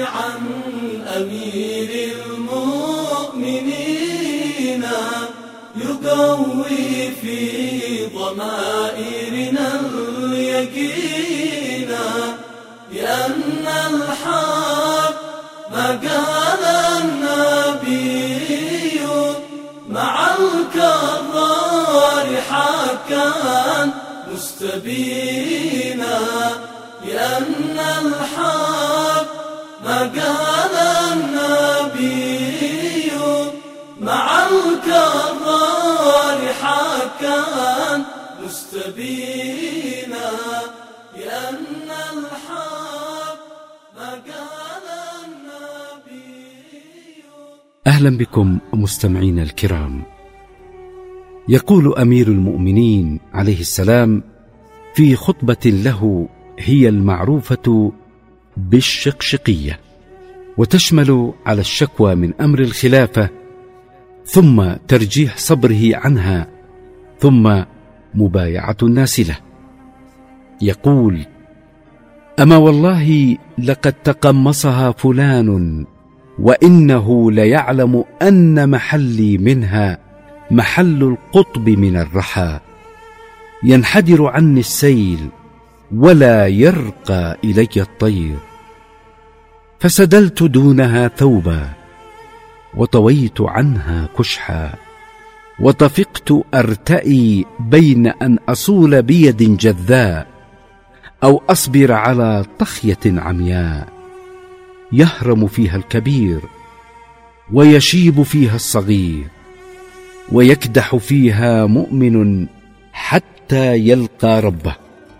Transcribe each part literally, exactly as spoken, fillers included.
عن أمير المؤمنين يقوي في ضمائرنا اليقين بأن الحق ما قال النبي مع الكرار حقا مستبينا لأن الحق ما قال النبي مع الكرار حقا مستبينا لأن الحق ما قال النبي. أهلا بكم مستمعينا الكرام. يقول أمير المؤمنين عليه السلام في خطبة له هي المعروفة بالشقشقية، وتشمل على الشكوى من أمر الخلافة، ثم ترجيح صبره عنها، ثم مبايعة الناس له. يقول: أما والله لقد تقمصها فلان، وإنه ليعلم أن محلي منها محل القطب من الرحى، ينحدر عني السيل ولا يرقى إلي الطير، فسدلت دونها ثوبا وطويت عنها كشحا، وطفقت أرتئي بين أن أصول بيد جذاء أو أصبر على طخية عمياء، يهرم فيها الكبير ويشيب فيها الصغير، ويكدح فيها مؤمن حتى يلقى ربه.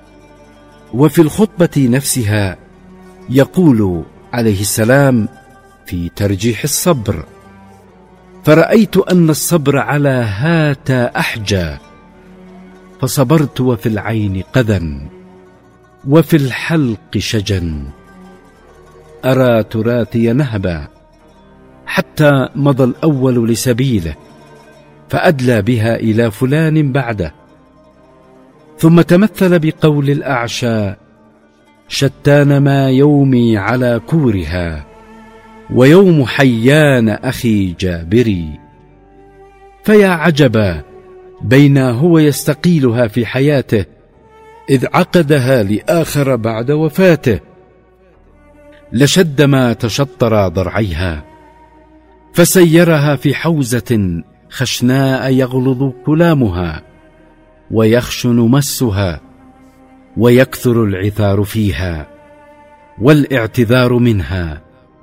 وفي الخطبة نفسها يقول عليه السلام في ترجيح الصبر: فرأيت أن الصبر على هاتا أحجى، فصبرت وفي العين قذى وفي الحلق شجن، أرى تراثي نهبا، حتى مضى الأول لسبيله فأدلى بها إلى فلان بعده، ثم تمثل بقول الأعشى: شتان ما يومي على كورها ويوم حيان أخي جابري. فيا عجبا بين هو يستقيلها في حياته إذ عقدها لآخر بعد وفاته، لشد ما تشطر ضرعيها فسيرها في حوزة خشناء يغلظ كلامها ويخشن مسها، ويكثر العثار فيها والاعتذار منها،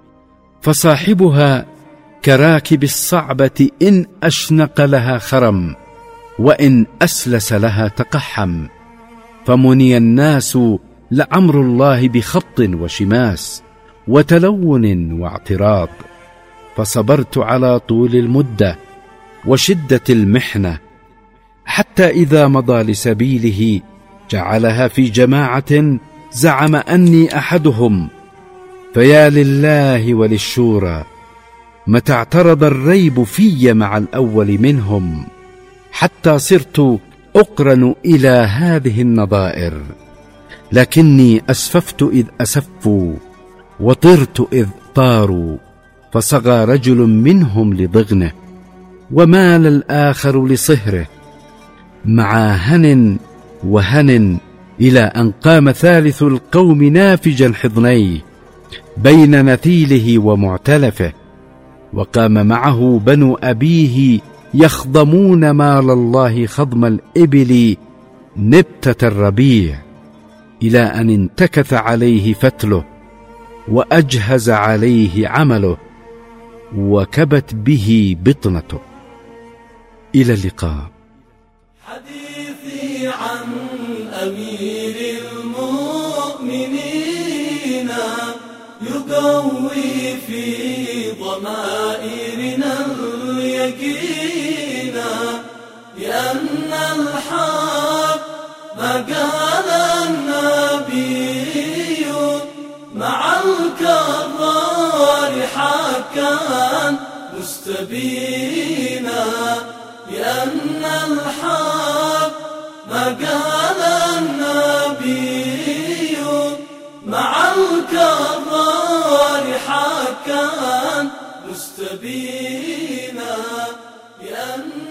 فصاحبها كراكب الصعبة إن أشنق لها خرم وإن أسلس لها تقحم، فمني الناس لعمر الله بخط وشماس وتلون واعتراض، فصبرت على طول المدة وشدة المحنة، حتى إذا مضى لسبيله جعلها في جماعة زعم أني أحدهم، فيا لله وللشورى متى اعترض الريب في مع الأول منهم، حتى صرت أقرن إلى هذه النظائر، لكني أسففت إذ أسفوا وطرت إذ طاروا، فصغى رجل منهم لضغنه ومال الآخر لصهره، مع هن وهن، إلى أن قام ثالث القوم نافجا حضنيه بين نثيله ومعتلفه، وقام معه بنو أبيه يخضمون مال الله خضم الإبل نبتة الربيع، إلى أن انتكث عليه فتله وأجهز عليه عمله وكبت به بطنته. إلى اللقاء. حديثي عن أمير المؤمنين يقوي في ضمائرنا اليقين بأن الحق ما قال النبي مع الكرار حقا مستبينا، لأن الحق ما قال النبي مع الكرار حقا سبينا، لأن